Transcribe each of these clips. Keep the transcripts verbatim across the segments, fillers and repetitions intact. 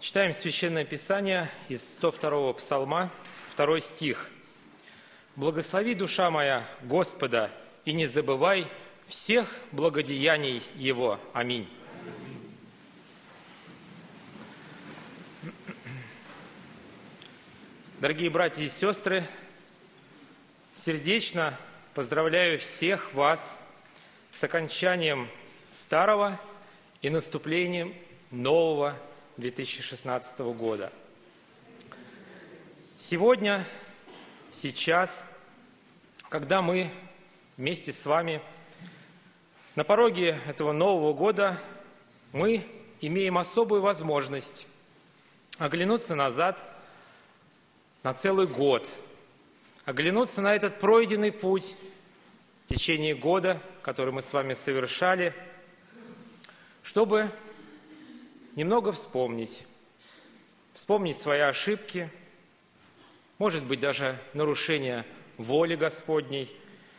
Читаем Священное Писание из сто второго Псалма, второй стих. «Благослови, душа моя, Господа, и не забывай всех благодеяний Его». Аминь. Дорогие братья и сестры, сердечно поздравляю всех вас с окончанием старого и наступлением нового две тысячи шестнадцатого года. Сегодня, сейчас, когда мы вместе с вами на пороге этого Нового года, мы имеем особую возможность оглянуться назад на целый год, оглянуться на этот пройденный путь в течение года, который мы с вами совершали, чтобы немного вспомнить, вспомнить свои ошибки, может быть, даже нарушение воли Господней,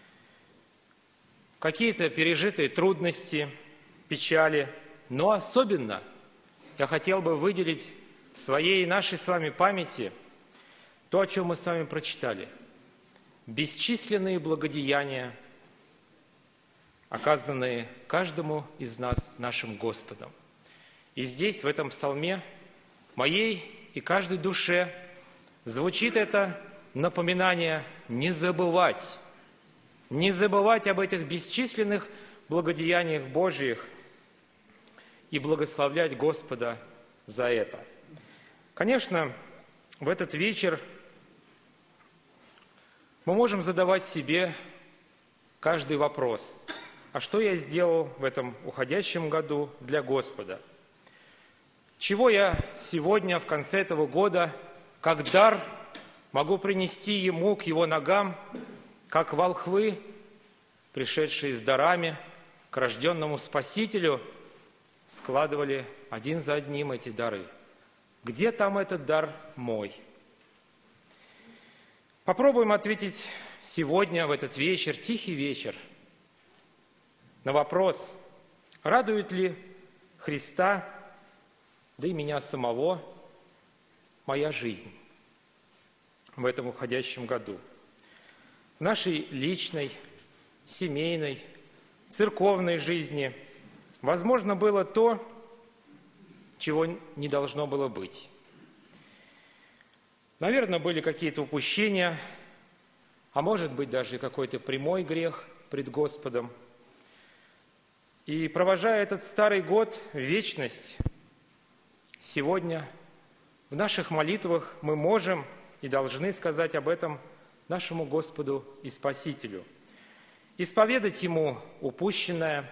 какие-то пережитые трудности, печали, но особенно я хотел бы выделить в своей и нашей с вами памяти то, о чем мы с вами прочитали. Бесчисленные благодеяния, оказанные каждому из нас нашим Господом. И здесь, в этом псалме, моей и каждой душе звучит это напоминание не забывать, не забывать об этих бесчисленных благодеяниях Божьих и благословлять Господа за это. Конечно, в этот вечер мы можем задавать себе каждый вопрос: а что я сделал в этом уходящем году для Господа? Чего я сегодня, в конце этого года, как дар могу принести Ему, к Его ногам, как волхвы, пришедшие с дарами к рожденному Спасителю, складывали один за одним эти дары? Где там этот дар мой? Попробуем ответить сегодня, в этот вечер, тихий вечер, на вопрос, радует ли Христа, да и меня самого, моя жизнь в этом уходящем году. В нашей личной, семейной, церковной жизни возможно было то, чего не должно было быть. Наверное, были какие-то упущения, а может быть даже какой-то прямой грех пред Господом. И провожая этот старый год в вечность, сегодня в наших молитвах мы можем и должны сказать об этом нашему Господу и Спасителю, исповедать Ему упущенное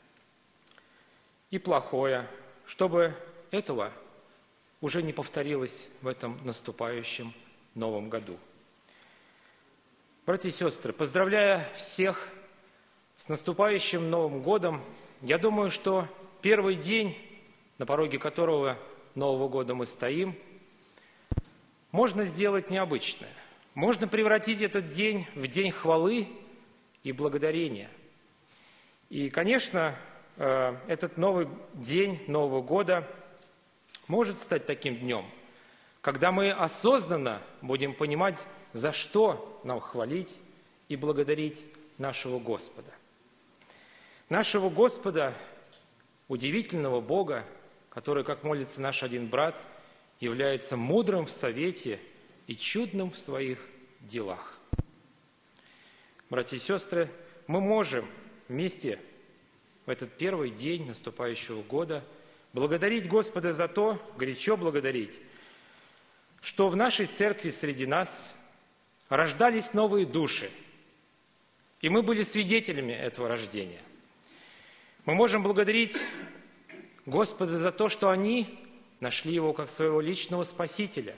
и плохое, чтобы этого уже не повторилось в этом наступающем новом году. Братья и сестры, поздравляя всех с наступающим Новым годом, я думаю, что первый день, на пороге которого Нового года мы стоим, можно сделать необычное. Можно превратить этот день в день хвалы и благодарения. И, конечно, этот новый день Нового года может стать таким днем, когда мы осознанно будем понимать, за что нам хвалить и благодарить нашего Господа. Нашего Господа, удивительного Бога, который, как молится наш один брат, является мудрым в совете и чудным в своих делах. Братья и сестры, мы можем вместе в этот первый день наступающего года благодарить Господа за то, горячо благодарить, что в нашей церкви среди нас рождались новые души, и мы были свидетелями этого рождения. Мы можем благодарить Господа за то, что они нашли Его как своего личного Спасителя,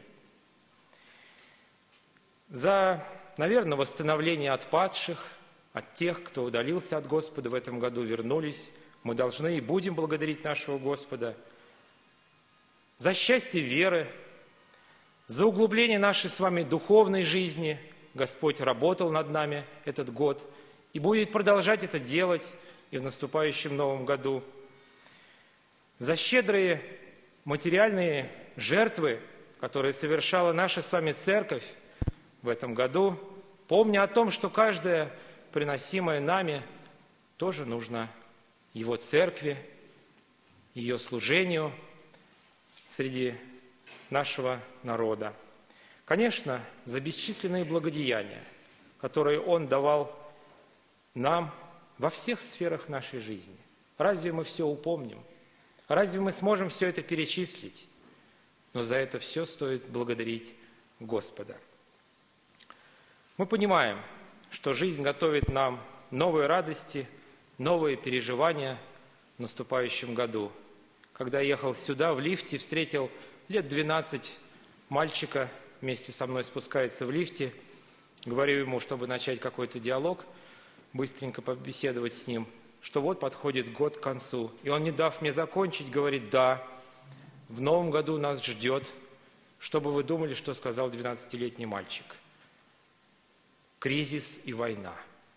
за, наверное, восстановление от падших, от тех, кто удалился от Господа в этом году, вернулись. Мы должны и будем благодарить нашего Господа за счастье веры, за углубление нашей с вами духовной жизни. Господь работал над нами этот год и будет продолжать это делать и в наступающем новом году. За щедрые материальные жертвы, которые совершала наша с вами церковь в этом году, помня о том, что каждое приносимое нами тоже нужно Его церкви, ее служению среди нашего народа. Конечно, за бесчисленные благодеяния, которые Он давал нам во всех сферах нашей жизни. Разве мы все упомним? Разве мы сможем все это перечислить? Но за это все стоит благодарить Господа. Мы понимаем, что жизнь готовит нам новые радости, новые переживания в наступающем году. Когда я ехал сюда, в лифте, встретил лет двенадцать мальчика, вместе со мной спускается в лифте. Говорю ему, чтобы начать какой-то диалог, быстренько побеседовать с ним, что вот подходит год к концу. И он, не дав мне закончить, говорит: да, в новом году нас ждет, чтобы вы думали, что сказал двенадцатилетний мальчик. Кризис и война.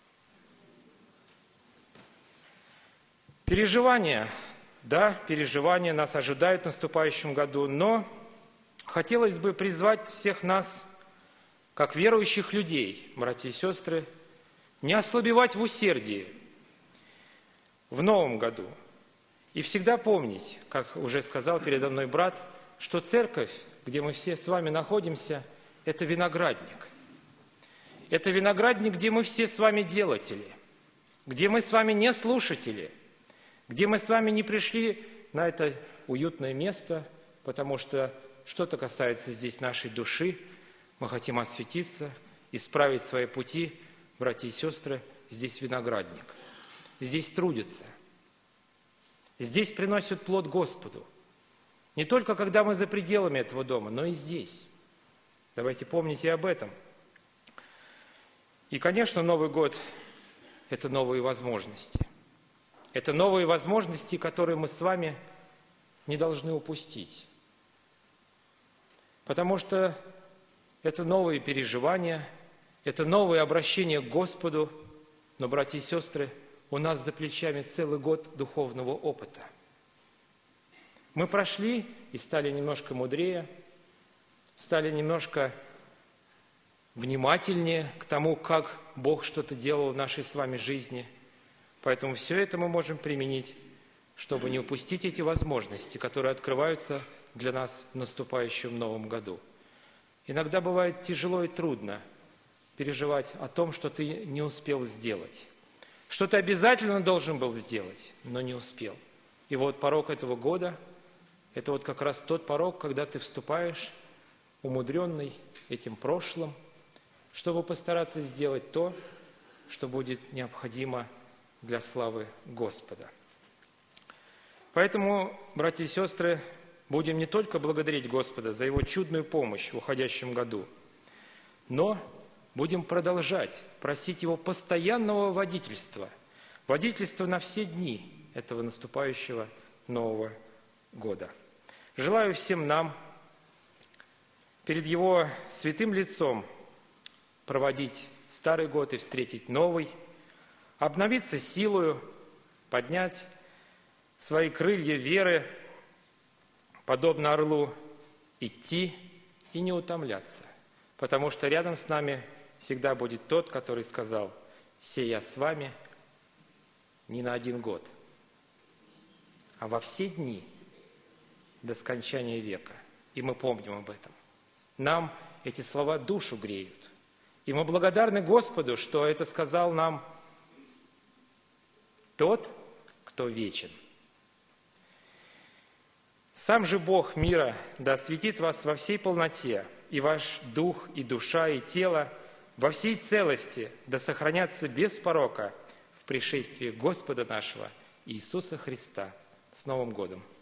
Переживания, да, переживания нас ожидают в наступающем году, но хотелось бы призвать всех нас, как верующих людей, братья и сестры, не ослабевать в усердии в новом году. И всегда помнить, как уже сказал передо мной брат, что церковь, где мы все с вами находимся, это виноградник. Это виноградник, где мы все с вами делатели, где мы с вами не слушатели, где мы с вами не пришли на это уютное место, потому что что-то касается здесь нашей души, мы хотим осветиться, исправить свои пути. Братья и сестры, здесь виноградник, здесь трудятся, здесь приносят плод Господу. Не только когда мы за пределами этого дома, но и здесь. Давайте помнить и об этом. И, конечно, Новый год – это новые возможности. Это новые возможности, которые мы с вами не должны упустить. Потому что это новые переживания, это новые обращения к Господу. Но, братья и сестры, у нас за плечами целый год духовного опыта. Мы прошли и стали немножко мудрее, стали немножко внимательнее к тому, как Бог что-то делал в нашей с вами жизни. Поэтому все это мы можем применить, чтобы не упустить эти возможности, которые открываются для нас в наступающем новом году. Иногда бывает тяжело и трудно переживать о том, что ты не успел сделать, что ты обязательно должен был сделать, но не успел. И вот порог этого года – это вот как раз тот порог, когда ты вступаешь, умудренный этим прошлым, чтобы постараться сделать то, что будет необходимо для славы Господа. Поэтому, братья и сестры, будем не только благодарить Господа за Его чудную помощь в уходящем году, но будем продолжать просить Его постоянного водительства, водительства на все дни этого наступающего Нового года. Желаю всем нам перед Его святым лицом проводить старый год и встретить новый, обновиться силою, поднять свои крылья веры, подобно орлу, идти и не утомляться, потому что рядом с нами всегда будет тот, который сказал: «Се я с вами не на один год, а во все дни до скончания века». И мы помним об этом. Нам эти слова душу греют. И мы благодарны Господу, что это сказал нам тот, кто вечен. Сам же Бог мира да осветит вас во всей полноте, и ваш дух, и душа, и тело во всей целости да сохранятся без порока в пришествии Господа нашего Иисуса Христа. С Новым годом!